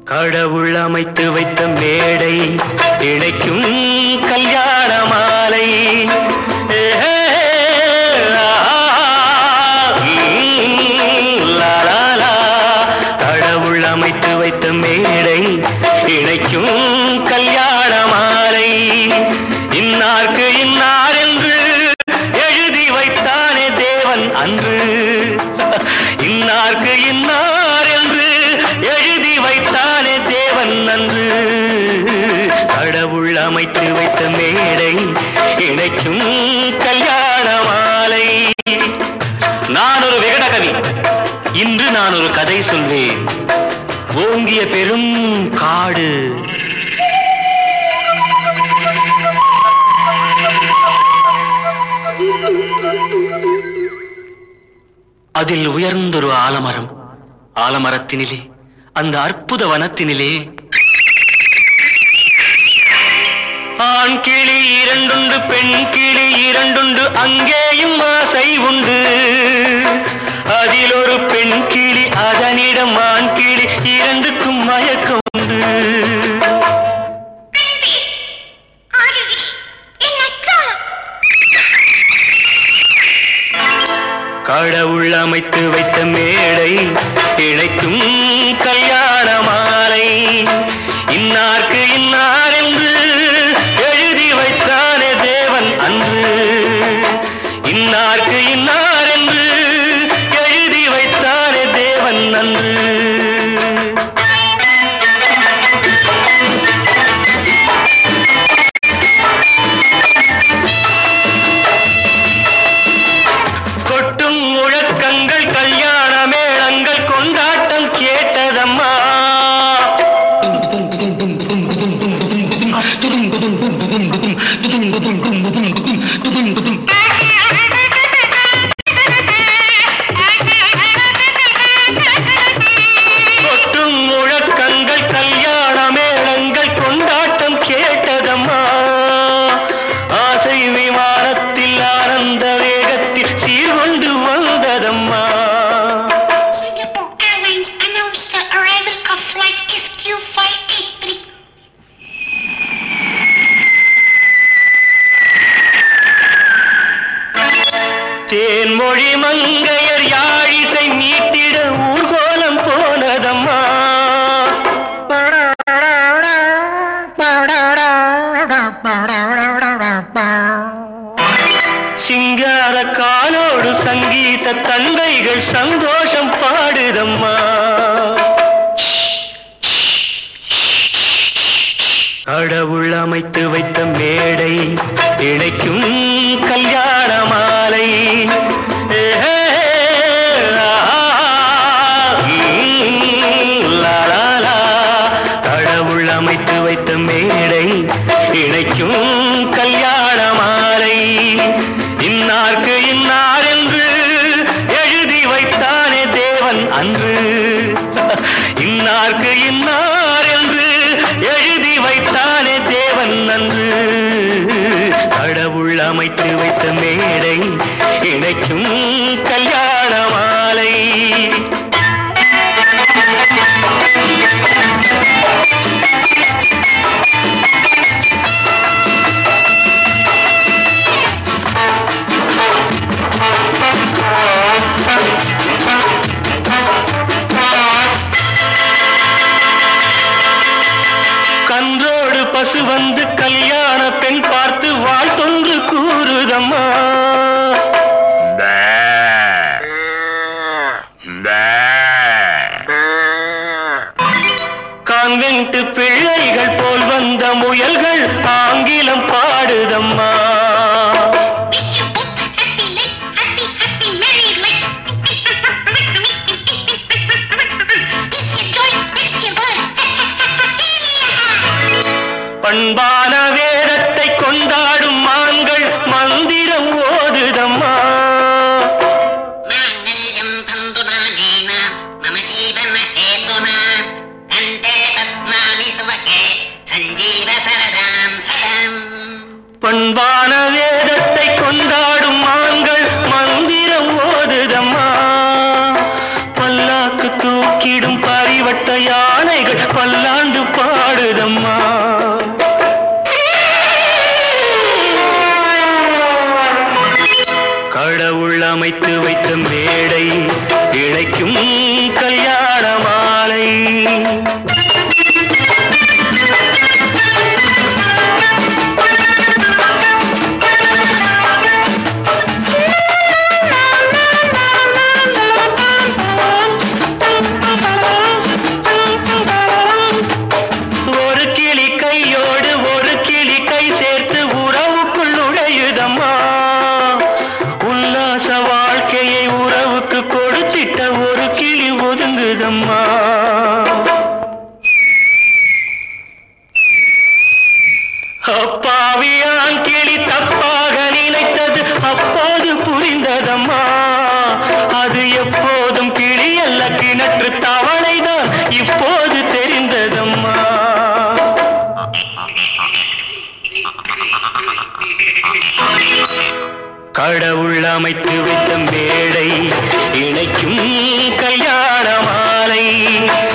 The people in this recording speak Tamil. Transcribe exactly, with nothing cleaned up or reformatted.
கடவுள் அமைத்து வைத்த மேடை இணைக்கும் கல்யாண மாலை. கடவுள் அமைத்து வைத்த மேடை இணைக்கும் கல்யாண மாலை. இன்னார்க்கு இன்னார் என்று எழுதி வைத்தானே தேவன் அன்று. இன்னார்க்கு இன்னார் என்று எழுதி வைத்தானே தேவன் அன்று. கடவுள் அமைத்து வைத்த மேடை இணைக்கும் கல்யாண மாலை. நான் ஒரு விகட கவி, இன்று நான் ஒரு கதை சொல்வேன். ஓங்கிய பெரும் காடு, அதில் உயர்ந்தொரு ஆலமரம். ஆலமரத்தினிலே, அந்த அற்புத வனத்தினிலே ஆண் கிளி இரண்டுண்டு, பெண் கிளி இரண்டுண்டு, அங்கேயும் ஆசை உண்டு. அதில் ஒரு பெண் கிளி, அதனிடம் ஆண் கிளி, இரண்டுக்கும் மயக்கம் உண்டு. கடவுள் அமைத்து வைத்த மேடை இணைக்கும் கல்யாண மாலை. இன்னார்க்கு இன்னார் என்று எழுதி வைத்தானே தேவன் அன்று. இன்னார்க்கு இன்னார் என்று எழுதி வைத்தானே தேவன் அன்று. தேன்மொழி மங்கையர் யாழிசை மீட்டிட ஊர்கோலம் போனதம்மா. சிங்கார காலோடு சங்கீத தந்தைகள் சந்தோஷம் பாடுதம்மா. கடவுள் அமைத்து வைத்த மேடை இணைக்கும் கல்யாண மாலை. கடவுள் அமைத்து வைத்த மேடை இணைக்கும் கல்யாண மாலை. இன்னார்க்கு இன்னார் என்று எழுதி வைத்தானே தேவன் அன்று. இன்னார்க்கு இன்னார் என்று எழுதி வைத்தானே தேவன் அன்று. கடவுள் அமைத்து வைத்த மேடை இணைக்கும் கல்யாண மாலை. கன்றோடு பசு வந்து கல்யாண பெண் பார்த்து வாழ்த்தொன்று கூறுதம்மா. கான்வென்ட் பிள்ளைகள் போல் வந்த முயல்கள் ஆங்கிலம் பாடுதம்மா. பண்பான வேதத்தை கொண்டாடும் மான்கள் மந்திரம் ஓதுதம்மா. பண்பான வேதத்தை கொண்டாடும் மான்கள் மந்திரம் ஓதுதம்மா. பல்லாக்கு தூக்கிடும் பரிவட்ட யானைகள் புகழ் பல்லாண்டு பாடுதம்மா. கடவுள் அமைத்து வைத்த மேடை இணைக்கும் கல்யாண மாலை. ஒரு கிளி கையோடு ஒரு கிளி கை சேர்த்து உறவுக்குள் நுழையுதம்மா. உல்லாச வாழ்க்கையை உறவுக்கு கொடுத்திட்ட ஒரு கிளி ஒதுங்குதம்மா. அப்பாவியான் கிளி தப்பாக நினைத்தது அப்போது புரிந்ததம்மா. அது எப்போதும் கிளி அல்ல கிணற்று தவளைதான் இப்போது தெரிந்ததம்மா. கடவுள் அமைத்து வைத்த மேடை இணைக்கும் கல்யாண மாலை.